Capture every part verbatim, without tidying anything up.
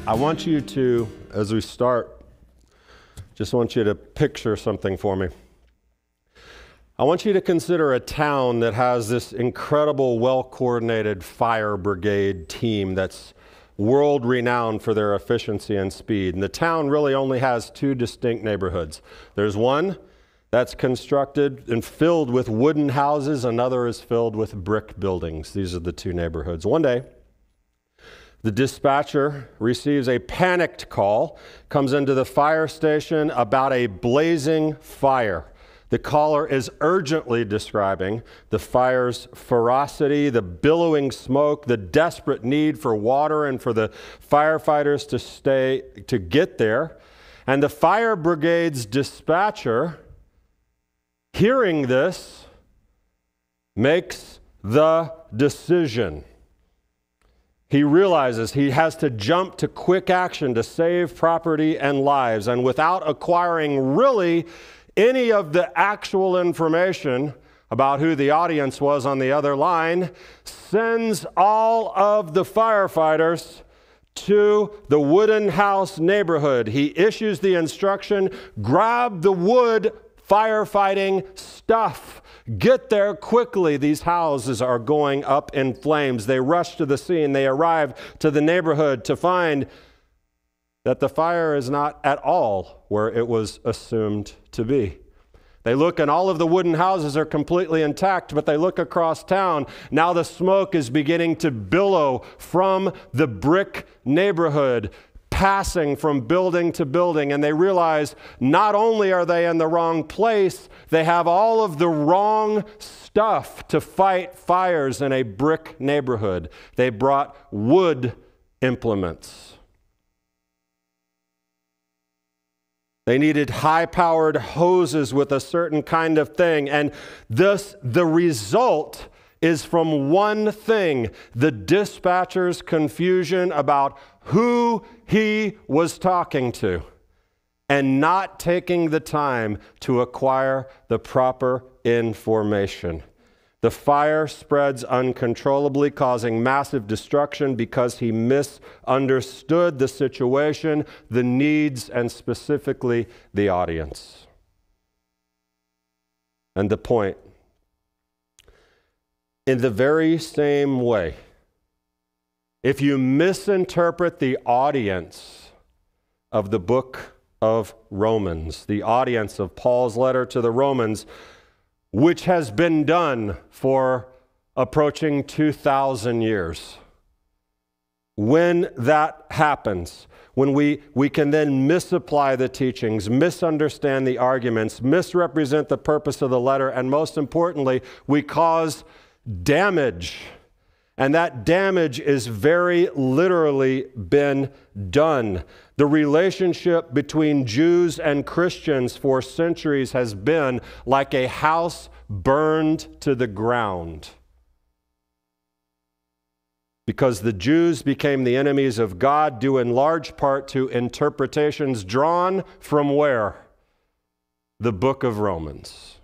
I want you to, as we start, just want you to picture something for me. I want you to consider a town that has this incredible, well-coordinated fire brigade team that's world-renowned for their efficiency and speed. And the town really only has two distinct neighborhoods. There's one that's constructed and filled with wooden houses. Another is filled with brick buildings. These are the two neighborhoods. One day, the dispatcher receives a panicked call, comes into the fire station about a blazing fire. The caller is urgently describing the fire's ferocity, the billowing smoke, the desperate need for water and for the firefighters to stay, to get there. And the fire brigade's dispatcher, hearing this, makes the decision. He realizes he has to jump to quick action to save property and lives, and without acquiring really any of the actual information about who the audience was on the other line, sends all of the firefighters to the wooden house neighborhood. He issues the instruction, grab the wood firefighting stuff. Get there quickly. These houses are going up in flames. They rush to the scene. They arrive to the neighborhood to find that the fire is not at all where it was assumed to be. They look and all of the wooden houses are completely intact, but they look across town. Now the smoke is beginning to billow from the brick neighborhood, passing from building to building, and they realize not only are they in the wrong place, they have all of the wrong stuff to fight fires in a brick neighborhood. They brought wood implements. They needed high-powered hoses with a certain kind of thing, and thus the result is from one thing: the dispatcher's confusion about who he was talking to and not taking the time to acquire the proper information. The fire spreads uncontrollably, causing massive destruction because he misunderstood the situation, the needs, and specifically the audience. And the point: in the very same way, if you misinterpret the audience of the book of Romans, the audience of Paul's letter to the Romans, which has been done for approaching two thousand years, when that happens, when we, we can then misapply the teachings, misunderstand the arguments, misrepresent the purpose of the letter, and most importantly, we cause damage. And that damage is very literally been done. The relationship between Jews and Christians for centuries has been like a house burned to the ground. Because the Jews became the enemies of God, due in large part to interpretations drawn from where? The book of Romans.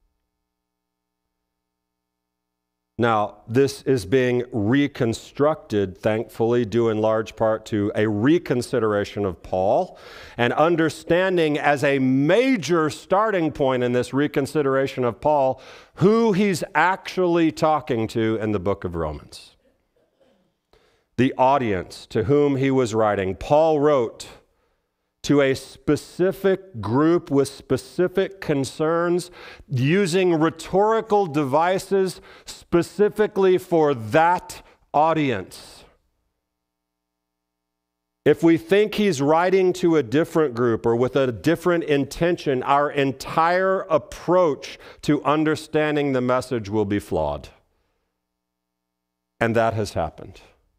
Now, this is being reconstructed, thankfully, due in large part to a reconsideration of Paul, and understanding as a major starting point in this reconsideration of Paul who he's actually talking to in the book of Romans. The audience to whom he was writing. Paul wrote to a specific group with specific concerns, using rhetorical devices specifically for that audience. If we think he's writing to a different group or with a different intention, our entire approach to understanding the message will be flawed. And that has happened.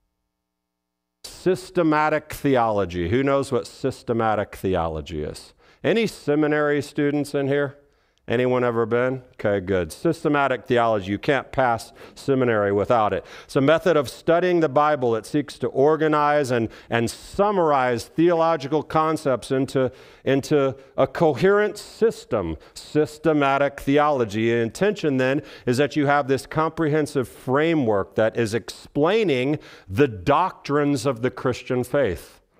Systematic theology. Who knows what systematic theology is? Any seminary students in here? Anyone ever been? Okay, good. Systematic theology. You can't pass seminary without it. It's a method of studying the Bible. It seeks to organize and, and summarize theological concepts into, into a coherent system. Systematic theology. The intention then is that you have this comprehensive framework that is explaining the doctrines of the Christian faith.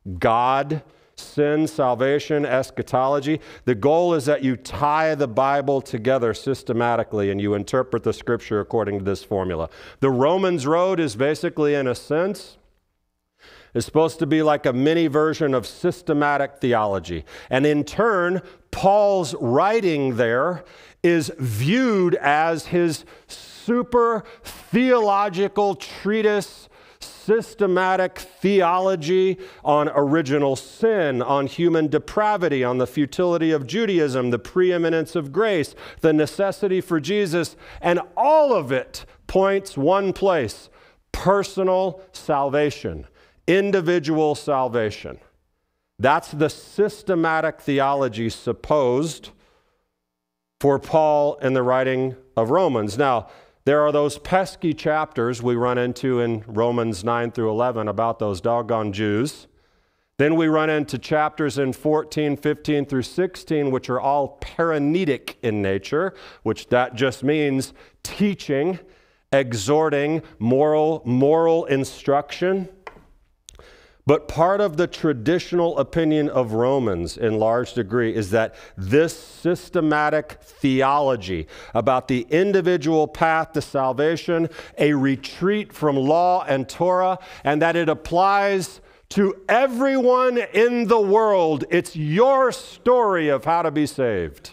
God, sin, salvation, eschatology. The goal is that you tie the Bible together systematically and you interpret the scripture according to this formula. The Romans road is basically, in a sense, is supposed to be like a mini version of systematic theology. And in turn, Paul's writing there is viewed as his super theological treatise, systematic theology on original sin, on human depravity, on the futility of Judaism, the preeminence of grace, the necessity for Jesus, and all of it points one place: personal salvation, individual salvation. That's the systematic theology supposed for Paul in the writing of Romans. Now, there are those pesky chapters we run into in Romans nine through eleven about those doggone Jews. Then we run into chapters in fourteen, fifteen through sixteen, which are all paranetic in nature, which that just means teaching, exhorting, moral, moral instruction. But part of the traditional opinion of Romans in large degree is that this systematic theology about the individual path to salvation, a retreat from law and Torah, and that it applies to everyone in the world. It's your story of how to be saved.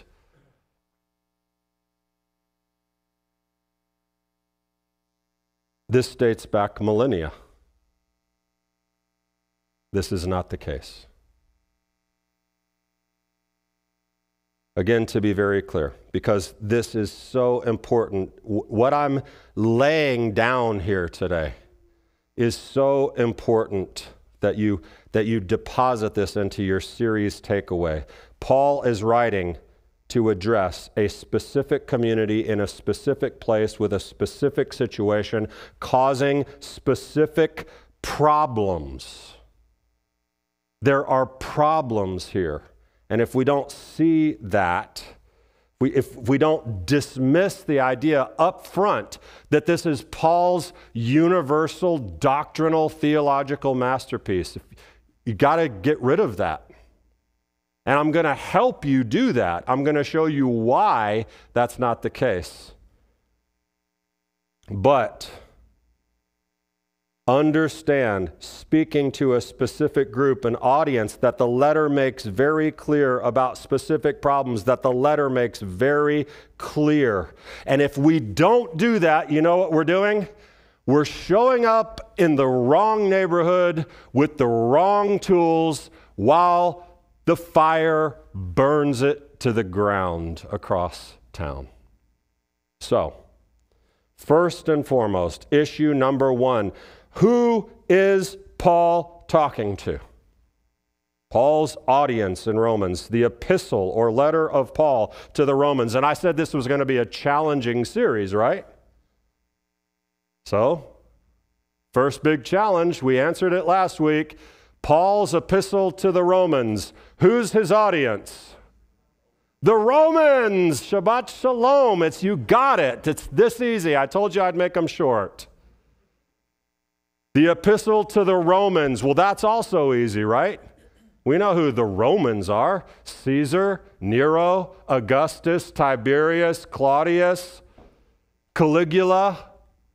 This dates back millennia. This is not the case. Again, to be very clear, because this is so important, what I'm laying down here today is so important that you, that you deposit this into your series takeaway. Paul is writing to address a specific community in a specific place with a specific situation, causing specific problems. There are problems here. And if we don't see that, we, if we don't dismiss the idea up front that this is Paul's universal doctrinal theological masterpiece, you got to get rid of that. And I'm going to help you do that. I'm going to show you why that's not the case. But understand, speaking to a specific group, an audience, that the letter makes very clear about specific problems, that the letter makes very clear. And if we don't do that, you know what we're doing? We're showing up in the wrong neighborhood with the wrong tools while the fire burns it to the ground across town. So, first and foremost, issue number one, who is Paul talking to? Paul's audience in Romans, the epistle or letter of Paul to the Romans. And I said this was going to be a challenging series, right? So, first big challenge, we answered it last week. Paul's epistle to the Romans. Who's his audience? The Romans. Shabbat shalom. It's, you got it. It's this easy. I told you I'd make them short. The epistle to the Romans. Well, that's also easy, right? We know who the Romans are. Caesar, Nero, Augustus, Tiberius, Claudius, Caligula.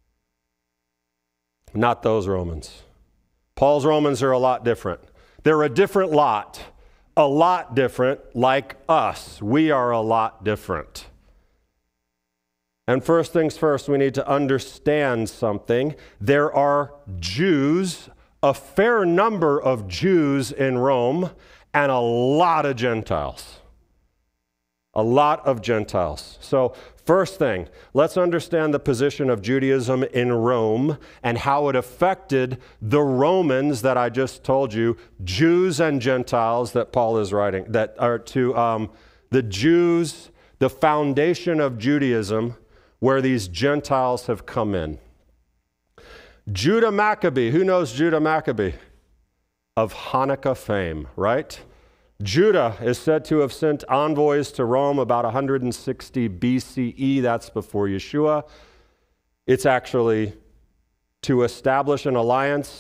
Not those Romans. Paul's Romans are a lot different. They're a different lot. A lot different, like us. We are a lot different. And first things first, we need to understand something. There are Jews, a fair number of Jews in Rome, and a lot of Gentiles. A lot of Gentiles. So first thing, let's understand the position of Judaism in Rome and how it affected the Romans that I just told you, Jews and Gentiles that Paul is writing, that are to um, the Jews, the foundation of Judaism, where these Gentiles have come in. Judah Maccabee, who knows Judah Maccabee? Of Hanukkah fame, right? Judah is said to have sent envoys to Rome about one hundred sixty B C E, that's before Yeshua. It's actually to establish an alliance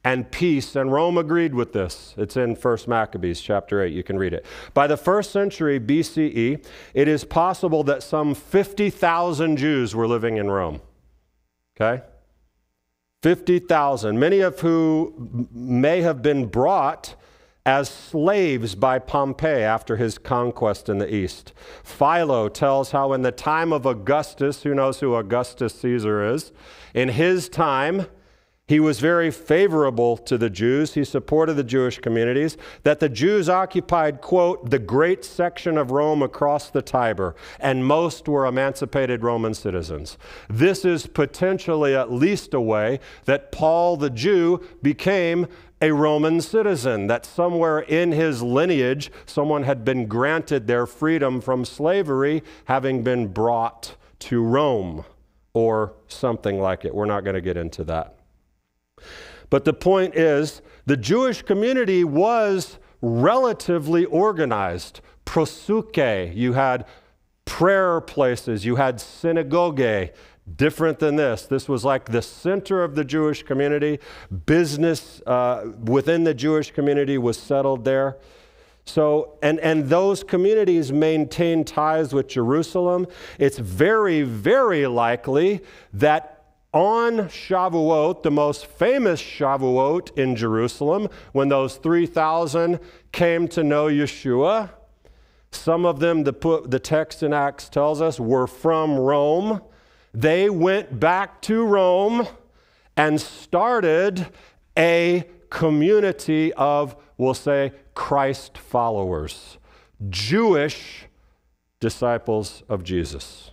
and peace, and Rome agreed with this. It's in First Maccabees chapter eight. You can read it. By the first century B C E, it is possible that some fifty thousand Jews were living in Rome. Okay? fifty thousand, many of who may have been brought as slaves by Pompey after his conquest in the east. Philo tells how in the time of Augustus, who knows who Augustus Caesar is, in his time, he was very favorable to the Jews. He supported the Jewish communities, that the Jews occupied, quote, the great section of Rome across the Tiber, and most were emancipated Roman citizens. This is potentially at least a way that Paul the Jew became a Roman citizen, that somewhere in his lineage, someone had been granted their freedom from slavery, having been brought to Rome, or something like it. We're not going to get into that. But the point is, the Jewish community was relatively organized. Prosuke, you had prayer places, you had synagogue, different than this. This was like the center of the Jewish community. Business uh, within the Jewish community was settled there. So, and, and those communities maintained ties with Jerusalem. It's very, very likely that on Shavuot, the most famous Shavuot in Jerusalem, when those three thousand came to know Yeshua, some of them, the, the text in Acts tells us, were from Rome. They went back to Rome and started a community of, we'll say, Christ followers, Jewish disciples of Jesus.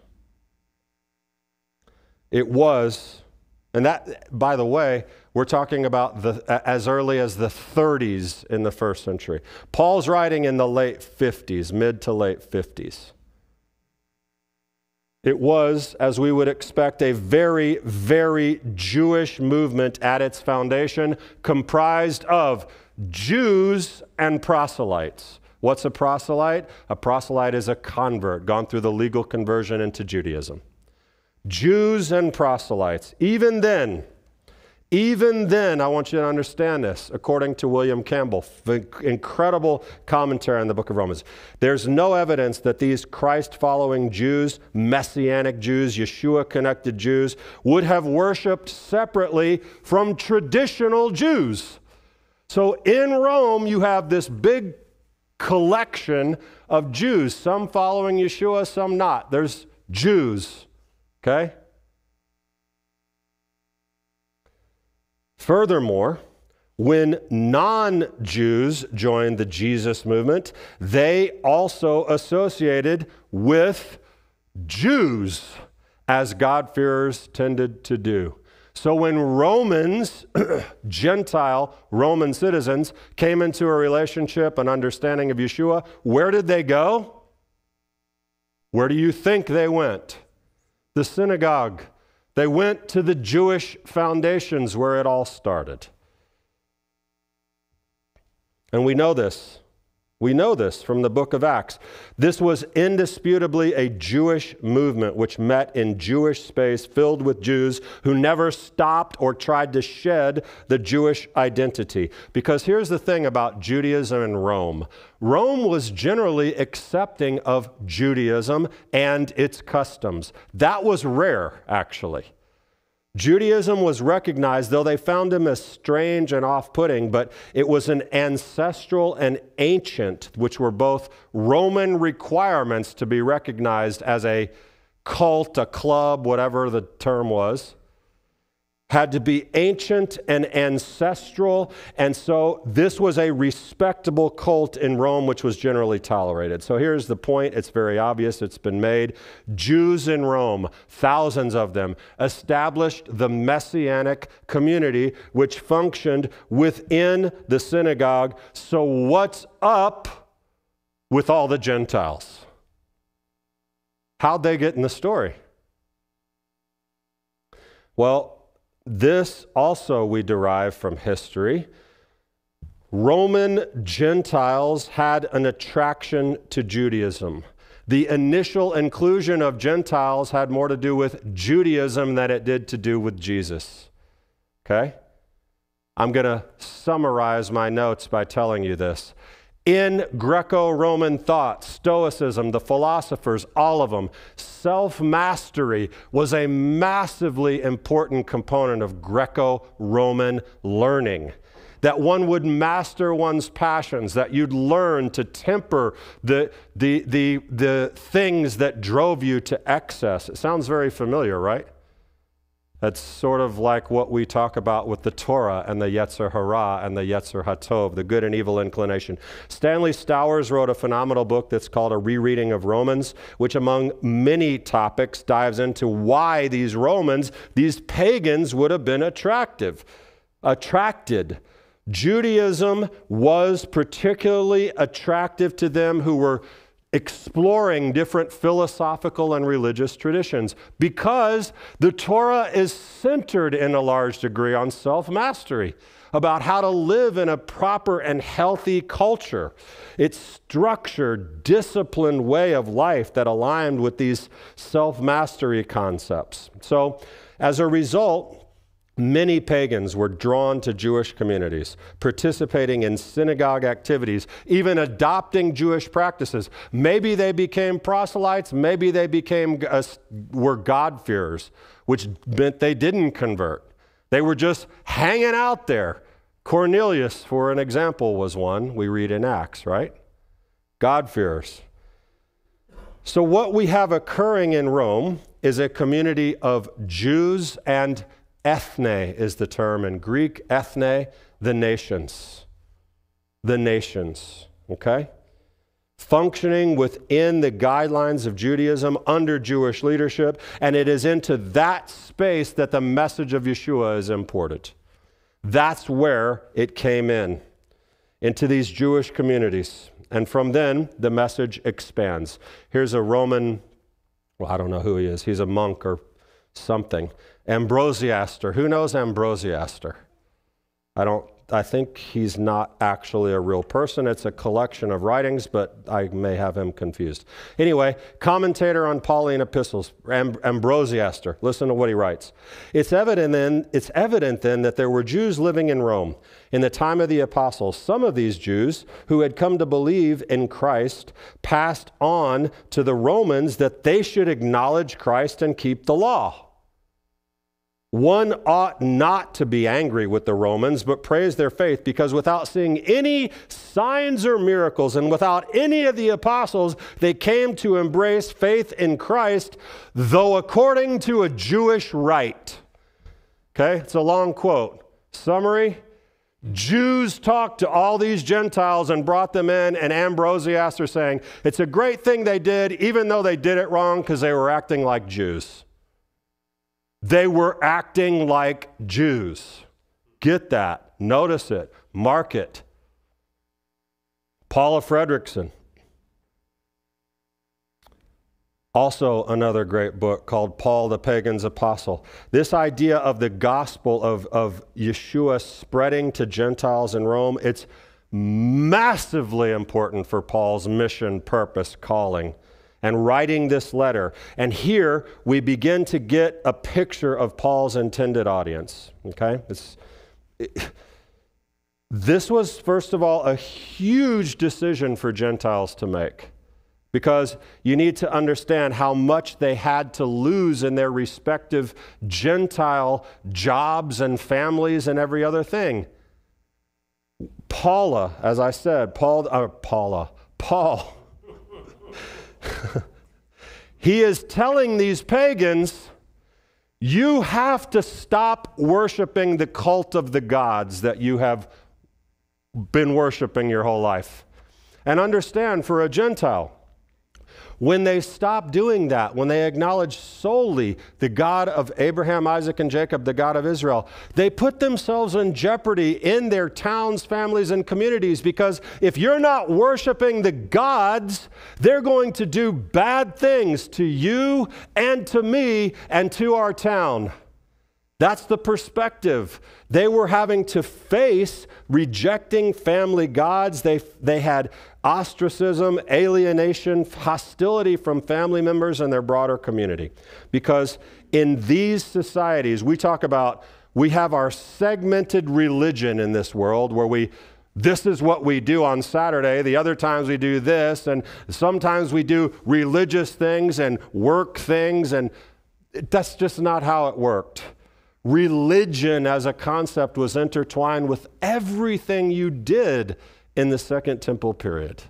It was, and that, by the way, we're talking about the, as early as the thirties in the first century. Paul's writing in the late fifties, mid to late fifties. It was, as we would expect, a very, very Jewish movement at its foundation, comprised of Jews and proselytes. What's a proselyte? A proselyte is a convert, gone through the legal conversion into Judaism. Jews and proselytes. Even then, even then, I want you to understand this, according to William Campbell, incredible commentary on the book of Romans. There's no evidence that these Christ-following Jews, Messianic Jews, Yeshua-connected Jews, would have worshiped separately from traditional Jews. So in Rome, you have this big collection of Jews, some following Yeshua, some not. There's Jews. Okay? Furthermore, when non-Jews joined the Jesus movement, they also associated with Jews, as God-fearers tended to do. So when Romans, Gentile Roman citizens, came into a relationship and understanding of Yeshua, where did they go? Where do you think they went? The synagogue. They went to the Jewish foundations where it all started. And we know this. We know this from the book of Acts. This was indisputably a Jewish movement which met in Jewish space filled with Jews who never stopped or tried to shed the Jewish identity. Because here's the thing about Judaism and Rome. Rome was generally accepting of Judaism and its customs. That was rare, actually. Judaism was recognized, though they found him as strange and off-putting, but it was an ancestral and ancient, which were both Roman requirements to be recognized as a cult, a club, whatever the term was. Had to be ancient and ancestral, and so this was a respectable cult in Rome, which was generally tolerated. So here's the point. It's very obvious. It's been made. Jews in Rome, thousands of them, established the Messianic community, which functioned within the synagogue. So what's up with all the Gentiles? How'd they get in the story? Well, this also we derive from history. Roman Gentiles had an attraction to Judaism. The initial inclusion of Gentiles had more to do with Judaism than it did to do with Jesus. Okay? I'm going to summarize my notes by telling you this. In Greco-Roman thought, Stoicism, the philosophers, all of them, self-mastery was a massively important component of Greco-Roman learning. That one would master one's passions, that you'd learn to temper the, the, the, the things that drove you to excess. It sounds very familiar, right? That's sort of like what we talk about with the Torah and the Yetzer Hara and the Yetzer HaTov, the good and evil inclination. Stanley Stowers wrote a phenomenal book that's called A Rereading of Romans, which among many topics dives into why these Romans, these pagans, would have been attractive, attracted. Judaism was particularly attractive to them who were exploring different philosophical and religious traditions because the Torah is centered in a large degree on self-mastery, about how to live in a proper and healthy culture. It's structured, disciplined way of life that aligned with these self-mastery concepts. So as a result, many pagans were drawn to Jewish communities, participating in synagogue activities, even adopting Jewish practices. Maybe they became proselytes, maybe they became uh, were God-fearers, which meant they didn't convert. They were just hanging out there. Cornelius, for an example, was one we read in Acts, right? God-fearers. So what we have occurring in Rome is a community of Jews and ethne is the term in Greek. Ethne, the nations. The nations, okay? Functioning within the guidelines of Judaism under Jewish leadership, and it is into that space that the message of Yeshua is imported. That's where it came in, into these Jewish communities. And from then, the message expands. Here's a Roman, well, I don't know who he is. He's a monk or something. Ambrosiaster. Who knows Ambrosiaster? I don't, I think he's not actually a real person. It's a collection of writings, but I may have him confused. Anyway, commentator on Pauline epistles, Am- Ambrosiaster. Listen to what he writes. It's evident then, it's evident then that there were Jews living in Rome in the time of the apostles. Some of these Jews who had come to believe in Christ passed on to the Romans that they should acknowledge Christ and keep the law. One ought not to be angry with the Romans, but praise their faith, because without seeing any signs or miracles and without any of the apostles, they came to embrace faith in Christ, though according to a Jewish rite. Okay, it's a long quote. Summary, Jews talked to all these Gentiles and brought them in, and Ambrosiaster saying, it's a great thing they did, even though they did it wrong because they were acting like Jews. They were acting like Jews. Get that. Notice it. Mark it. Paula Fredrickson. Also another great book called Paul the Pagan's Apostle. This idea of the gospel of, of Yeshua spreading to Gentiles in Rome, it's massively important for Paul's mission, purpose, calling, and writing this letter. And here we begin to get a picture of Paul's intended audience, okay? It's, it, this was, first of all, a huge decision for Gentiles to make, because you need to understand how much they had to lose in their respective Gentile jobs and families and every other thing. Paula, as I said, Paul, uh, Paula, Paul, he is telling these pagans, you have to stop worshiping the cult of the gods that you have been worshiping your whole life. And understand, for a Gentile, when they stop doing that, when they acknowledge solely the God of Abraham, Isaac, and Jacob, the God of Israel, they put themselves in jeopardy in their towns, families, and communities, because if you're not worshiping the gods, they're going to do bad things to you and to me and to our town. That's the perspective. They were having to face rejecting family gods. They, they had ostracism, alienation, hostility from family members and their broader community. Because in these societies, we talk about We have our segmented religion in this world where we, this is what we do on Saturday, the other times we do this, and sometimes we do religious things and work things, and that's just not how it worked. Religion as a concept was intertwined with everything you did in the Second Temple period.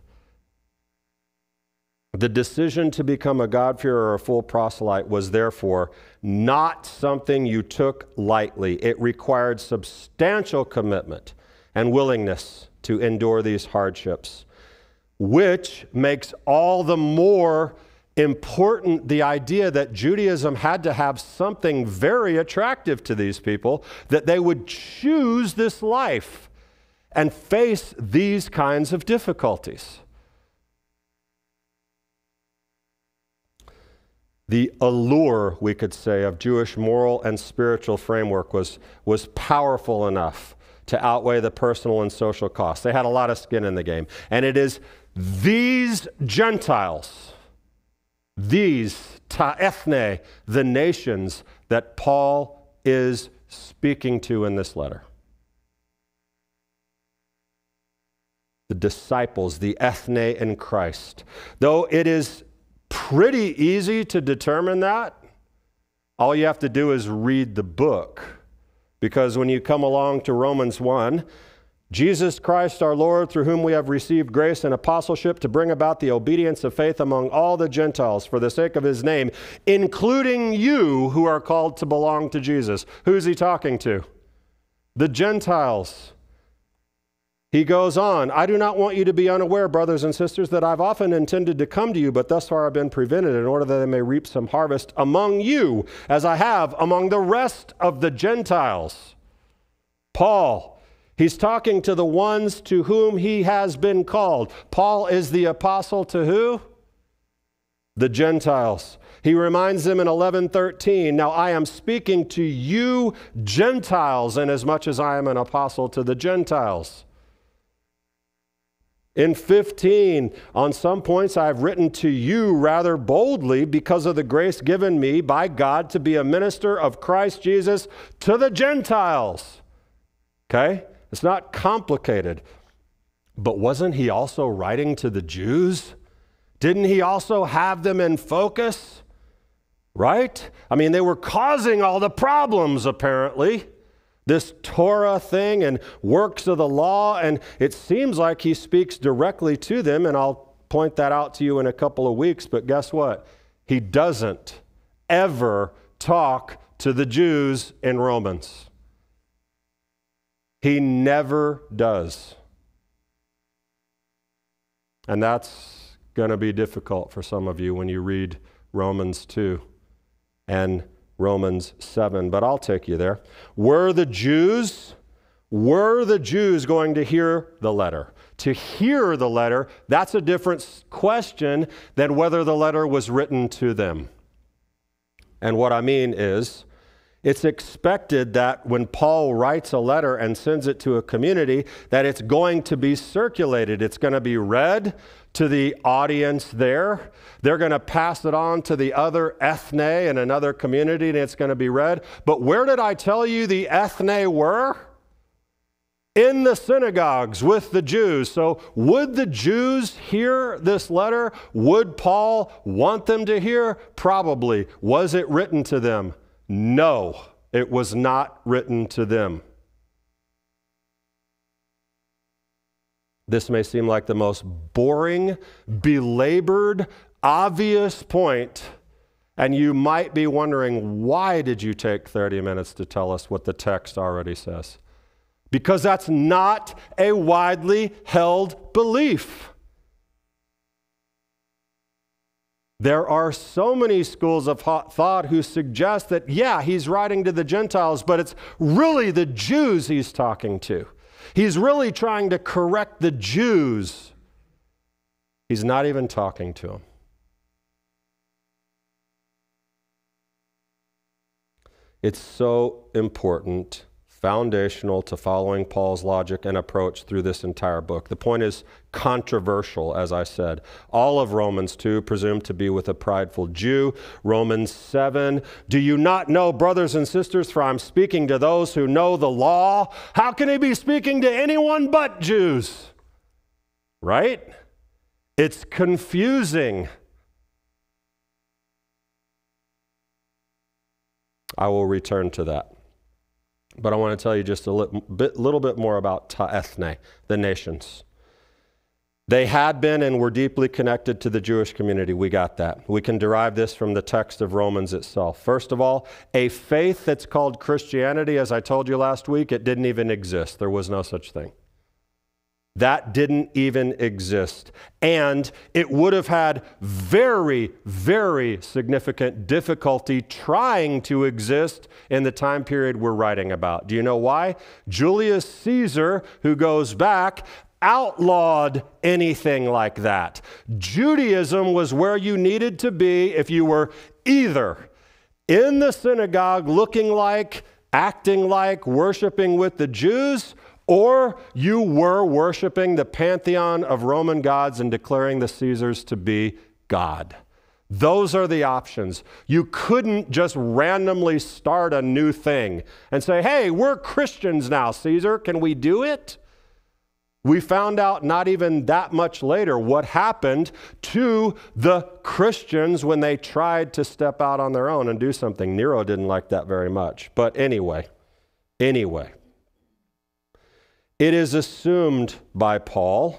The decision to become a God-fearer or a full proselyte was therefore not something you took lightly. It required substantial commitment and willingness to endure these hardships, which makes all the more important the idea that Judaism had to have something very attractive to these people, that they would choose this life and face these kinds of difficulties. The allure, we could say, of Jewish moral and spiritual framework was, was powerful ethnough to outweigh the personal and social costs. They had a lot of skin in the game. And it is these Gentiles, these ta ethne, the nations, that Paul is speaking to in this letter. The disciples, the ethne in Christ. Though it is pretty easy to determine that, all you have to do is read the book. Because when you come along to Romans one, Jesus Christ our Lord, through whom we have received grace and apostleship to bring about the obedience of faith among all the Gentiles for the sake of his name, including you who are called to belong to Jesus. Who's he talking to? The Gentiles. He goes on, I do not want you to be unaware, brothers and sisters, that I've often intended to come to you, but thus far I've been prevented in order that I may reap some harvest among you, as I have among the rest of the Gentiles. Paul, he's talking to the ones to whom he has been called. Paul is the apostle to who? The Gentiles. He reminds them in eleven thirteen, now I am speaking to you Gentiles, inasmuch as I am an apostle to the Gentiles. In fifteen, on some points I've written to you rather boldly because of the grace given me by God to be a minister of Christ Jesus to the Gentiles. Okay? It's not complicated. But wasn't he also writing to the Jews? Didn't he also have them in focus? Right? I mean, they were causing all the problems, apparently. This Torah thing and works of the law, and it seems like he speaks directly to them, and I'll point that out to you in a couple of weeks, but guess what? He doesn't ever talk to the Jews in Romans. He never does. And that's going to be difficult for some of you when you read Romans two and Romans seven, but I'll take you there. Were the Jews, were the Jews going to hear the letter? To hear the letter, that's a different question than whether the letter was written to them. And what I mean is, it's expected that when Paul writes a letter and sends it to a community, that it's going to be circulated. It's going to be read to the audience there. They're going to pass it on to the other ethne in another community, and it's going to be read. But where did I tell you the ethne were? In the synagogues with the Jews. So would the Jews hear this letter? Would Paul want them to hear? Probably. Was it written to them? No, it was not written to them. This may seem like the most boring, belabored, obvious point, and you might be wondering, why did you take thirty minutes to tell us what the text already says? Because that's not a widely held belief. There are so many schools of thought who suggest that, yeah, he's writing to the Gentiles, but it's really the Jews he's talking to. He's really trying to correct the Jews. He's not even talking to them. It's so important, foundational to following Paul's logic and approach through this entire book. The point is controversial, as I said. All of Romans two presumed to be with a prideful Jew. Romans seven, do you not know, brothers and sisters, for I'm speaking to those who know the law? How can he be speaking to anyone but Jews? Right? It's confusing. I will return to that. But I want to tell you just a li- bit, little bit more about ta ethne, the nations. They had been and were deeply connected to the Jewish community. We got that. We can derive this from the text of Romans itself. First of all, a faith that's called Christianity, as I told you last week, it didn't even exist. There was no such thing. That didn't even exist. And it would have had very, very significant difficulty trying to exist in the time period we're writing about. Do you know why? Julius Caesar, who goes back, outlawed anything like that. Judaism was where you needed to be if you were either in the synagogue looking like, acting like, worshiping with the Jews, or you were worshiping the pantheon of Roman gods and declaring the Caesars to be God. Those are the options. You couldn't just randomly start a new thing and say, hey, we're Christians now, Caesar, can we do it? We found out not even that much later what happened to the Christians when they tried to step out on their own and do something. Nero didn't like that very much. But anyway, anyway. It is assumed by Paul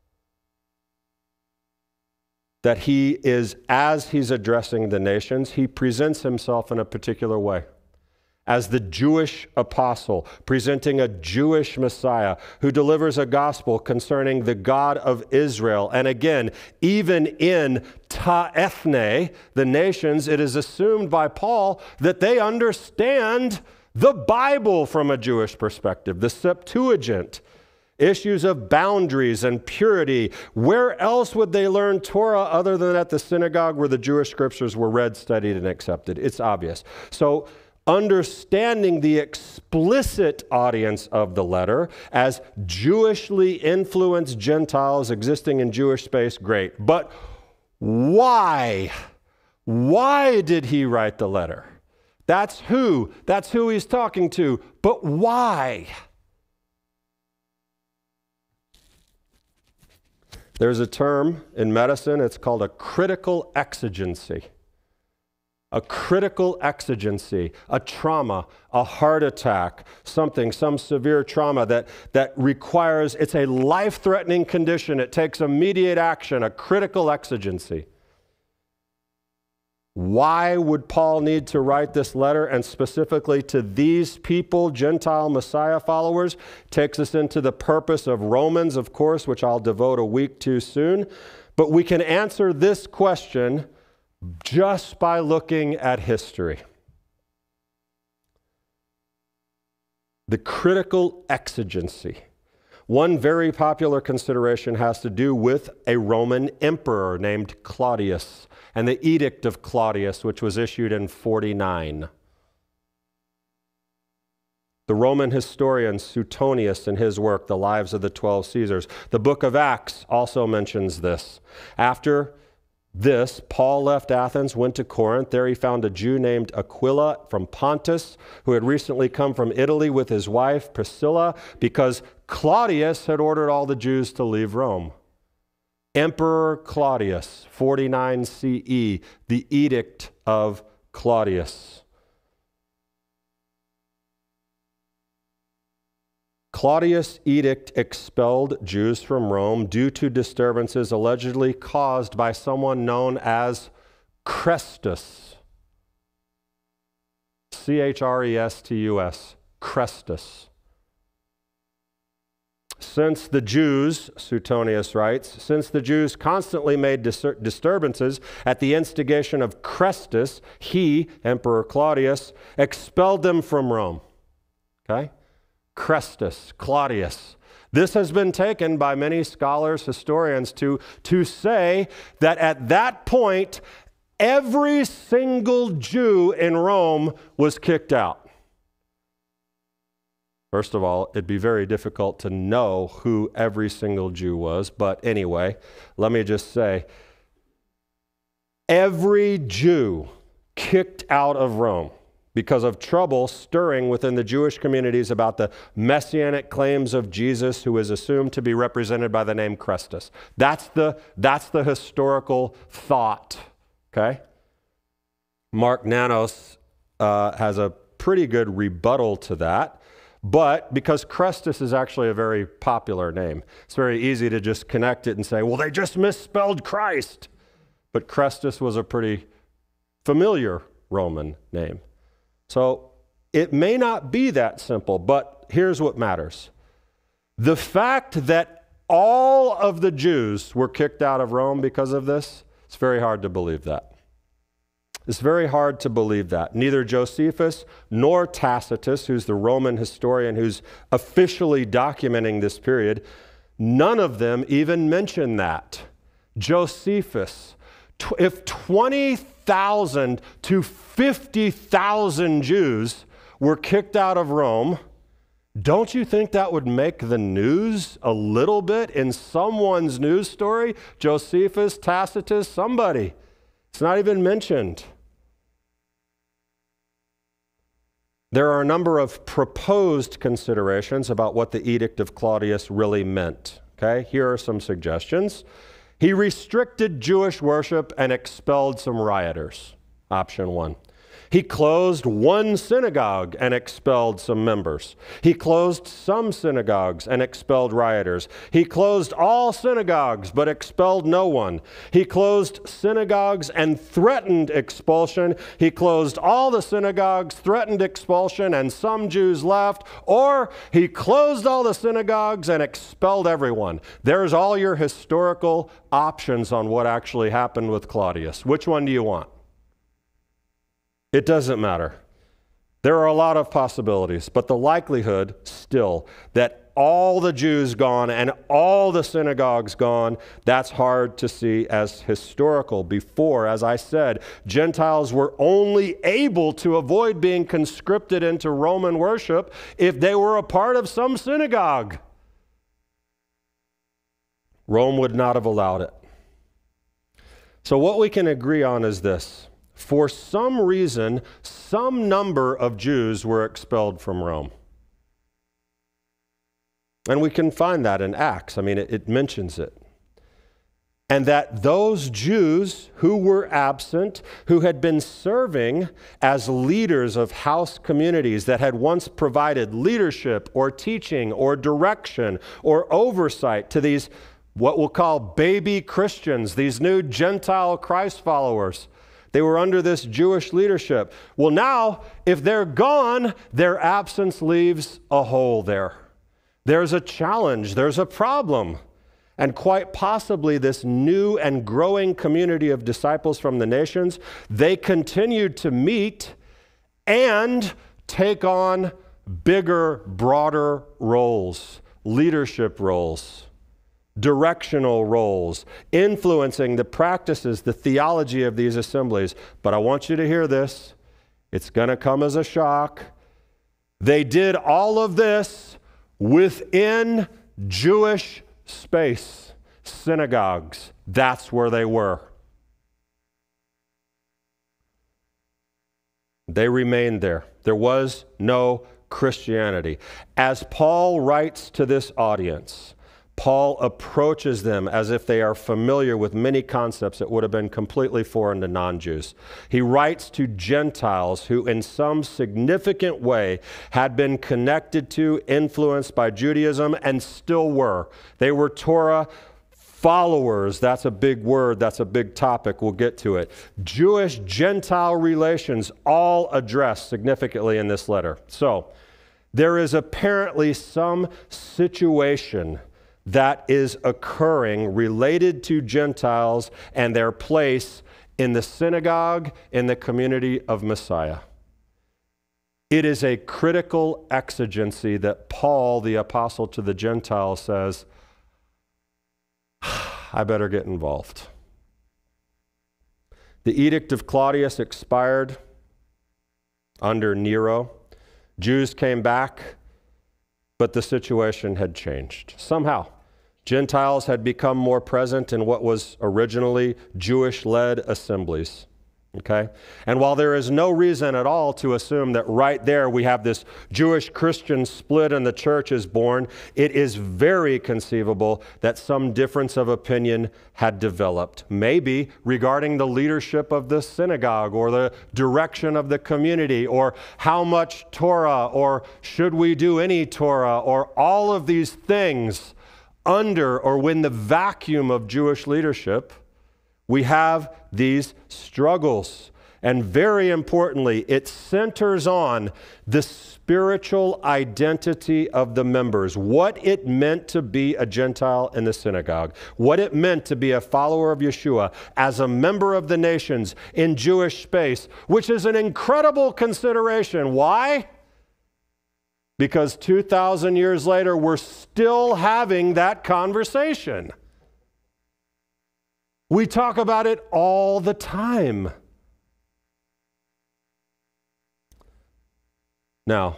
that he is, as he's addressing the nations, he presents himself in a particular way. As the Jewish apostle, presenting a Jewish Messiah who delivers a gospel concerning the God of Israel. And again, even in ta ethne, the nations, it is assumed by Paul that they understand the Bible from a Jewish perspective, the Septuagint, issues of boundaries and purity. Where else would they learn Torah other than at the synagogue where the Jewish scriptures were read, studied, and accepted? It's obvious. So understanding the explicit audience of the letter as Jewishly influenced Gentiles existing in Jewish space, great. But why? Why did he write the letter? That's who. That's who he's talking to. But why? There's a term in medicine, it's called a critical exigency. A critical exigency, a trauma, a heart attack, something, some severe trauma that, that requires, it's a life-threatening condition. It takes immediate action, a critical exigency. Why would Paul need to write this letter, and specifically to these people, Gentile Messiah followers? Takes us into the purpose of Romans, of course, which I'll devote a week to soon. But we can answer this question just by looking at history. The critical exigency. One very popular consideration has to do with a Roman emperor named Claudius and the Edict of Claudius, which was issued in forty-nine. The Roman historian Suetonius, in his work, The Lives of the Twelve Caesars. The book of Acts also mentions this. After this, Paul left Athens, went to Corinth. There he found a Jew named Aquila from Pontus, who had recently come from Italy with his wife Priscilla, because Claudius had ordered all the Jews to leave Rome. Emperor Claudius, forty-nine C E, the Edict of Claudius. Claudius' edict expelled Jews from Rome due to disturbances allegedly caused by someone known as Chrestus. C H R E S T U S, Chrestus. Since the Jews, Suetonius writes, since the Jews constantly made dis- disturbances at the instigation of Chrestus, he, Emperor Claudius, expelled them from Rome. Okay? Chrestus, Claudius. This has been taken by many scholars, historians, to, to say that at that point, every single Jew in Rome was kicked out. First of all, it'd be very difficult to know who every single Jew was. But anyway, let me just say, every Jew kicked out of Rome because of trouble stirring within the Jewish communities about the messianic claims of Jesus, who is assumed to be represented by the name Christus. That's the, that's the historical thought, okay? Mark Nanos uh, has a pretty good rebuttal to that. But because Christus is actually a very popular name, it's very easy to just connect it and say, well, they just misspelled Christ. But Christus was a pretty familiar Roman name. So it may not be that simple, but here's what matters. The fact that all of the Jews were kicked out of Rome because of this, it's very hard to believe that. It's very hard to believe that. Neither Josephus nor Tacitus, who's the Roman historian who's officially documenting this period, none of them even mention that. Josephus, if twenty thousand to fifty thousand Jews were kicked out of Rome, don't you think that would make the news a little bit in someone's news story? Josephus, Tacitus, somebody. It's not even mentioned. There are a number of proposed considerations about what the Edict of Claudius really meant. Okay, here are some suggestions. He restricted Jewish worship and expelled some rioters. Option one. He closed one synagogue and expelled some members. He closed some synagogues and expelled rioters. He closed all synagogues but expelled no one. He closed synagogues and threatened expulsion. He closed all the synagogues, threatened expulsion, and some Jews left. Or he closed all the synagogues and expelled everyone. There's all your historical options on what actually happened with Claudius. Which one do you want? It doesn't matter. There are a lot of possibilities, but the likelihood still that all the Jews gone and all the synagogues gone, that's hard to see as historical. Before, as I said, Gentiles were only able to avoid being conscripted into Roman worship if they were a part of some synagogue. Rome would not have allowed it. So what we can agree on is this. For some reason, some number of Jews were expelled from Rome. And we can find that in Acts. I mean, it, it mentions it. And that those Jews who were absent, who had been serving as leaders of house communities that had once provided leadership or teaching or direction or oversight to these, what we'll call baby Christians, these new Gentile Christ followers, they were under this Jewish leadership. Well, now, if they're gone, their absence leaves a hole there. There's a challenge. There's a problem. And quite possibly this new and growing community of disciples from the nations, they continued to meet and take on bigger, broader roles, leadership roles, directional roles, influencing the practices, the theology of these assemblies. But I want you to hear this. It's going to come as a shock. They did all of this within Jewish space, synagogues. That's where they were. They remained there. There was no Christianity. As Paul writes to this audience, Paul approaches them as if they are familiar with many concepts that would have been completely foreign to non-Jews. He writes to Gentiles who in some significant way had been connected to, influenced by Judaism, and still were. They were Torah followers. That's a big word. That's a big topic. We'll get to it. Jewish-Gentile relations all addressed significantly in this letter. So there is apparently some situation that is occurring related to Gentiles and their place in the synagogue, in the community of Messiah. It is a critical exigency that Paul, the apostle to the Gentiles, says, I better get involved. The Edict of Claudius expired under Nero. Jews came back But the situation had changed. Somehow, Gentiles had become more present in what was originally Jewish-led assemblies. Okay? And while there is no reason at all to assume that right there we have this Jewish-Christian split and the church is born, it is very conceivable that some difference of opinion had developed, maybe regarding the leadership of the synagogue or the direction of the community or how much Torah or should we do any Torah or all of these things under or when the vacuum of Jewish leadership. We have these struggles. And very importantly, it centers on the spiritual identity of the members, what it meant to be a Gentile in the synagogue, what it meant to be a follower of Yeshua as a member of the nations in Jewish space, which is an incredible consideration. Why? Because two thousand years later, we're still having that conversation. We talk about it all the time. Now,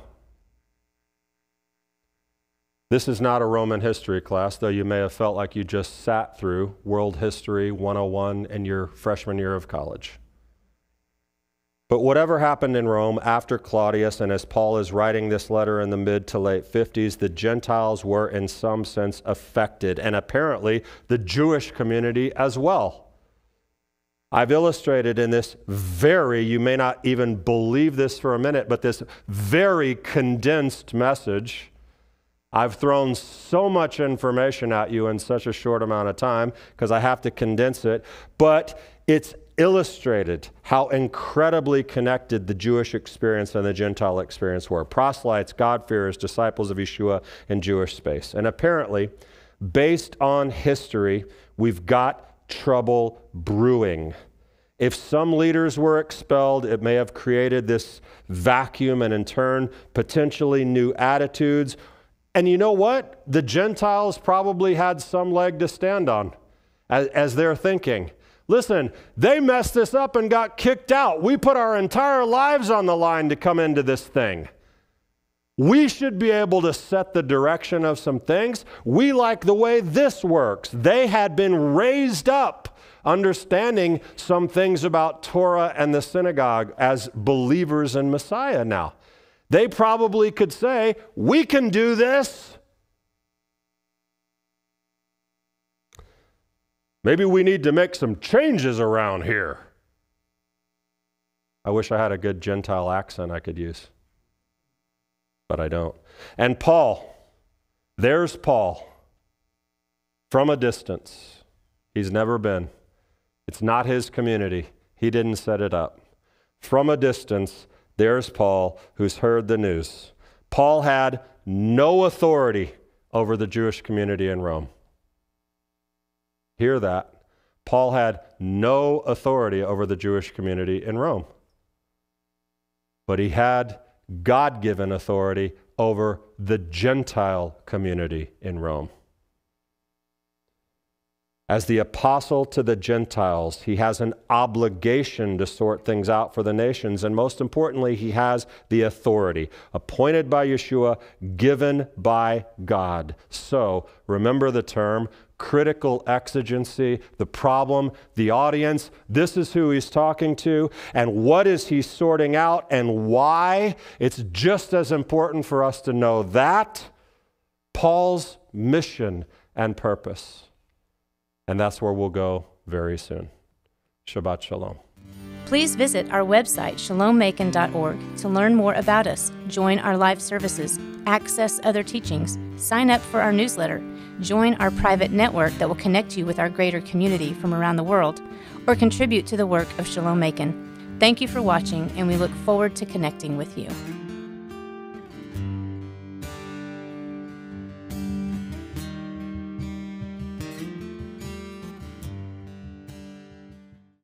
this is not a Roman history class, though you may have felt like you just sat through World History one oh one in your freshman year of college. But whatever happened in Rome after Claudius, and as Paul is writing this letter in the mid to late fifties, the Gentiles were in some sense affected, and apparently the Jewish community as well. I've illustrated in this very, you may not even believe this for a minute, but this very condensed message. I've thrown so much information at you in such a short amount of time because I have to condense it, but it's illustrated how incredibly connected the Jewish experience and the Gentile experience were. Proselytes, God-fearers, disciples of Yeshua in Jewish space. And apparently, based on history, we've got trouble brewing. If some leaders were expelled, it may have created this vacuum and in turn, potentially new attitudes. And you know what? The Gentiles probably had some leg to stand on as, as they're thinking. Listen, they messed this up and got kicked out. We put our entire lives on the line to come into this thing. We should be able to set the direction of some things. We like the way this works. They had been raised up, understanding some things about Torah and the synagogue as believers in Messiah now. They probably could say, we can do this. Maybe we need to make some changes around here. I wish I had a good Gentile accent I could use, but I don't. And Paul, there's Paul, from a distance. He's never been. It's not his community. He didn't set it up. From a distance, there's Paul, who's heard the news. Paul had no authority over the Jewish community in Rome. Hear that. Paul had no authority over the Jewish community in Rome. But he had God-given authority over the Gentile community in Rome. As the apostle to the Gentiles, he has an obligation to sort things out for the nations, and most importantly, he has the authority, appointed by Yeshua, given by God. So, remember the term, critical exigency, the problem, the audience. This is who he's talking to, and what is he sorting out, and why? It's just as important for us to know that, Paul's mission and purpose. And that's where we'll go very soon. Shabbat Shalom. Please visit our website, shalom macon dot org, to learn more about us, join our live services, access other teachings, sign up for our newsletter, join our private network that will connect you with our greater community from around the world, or contribute to the work of Shalom Macon. Thank you for watching, and we look forward to connecting with you.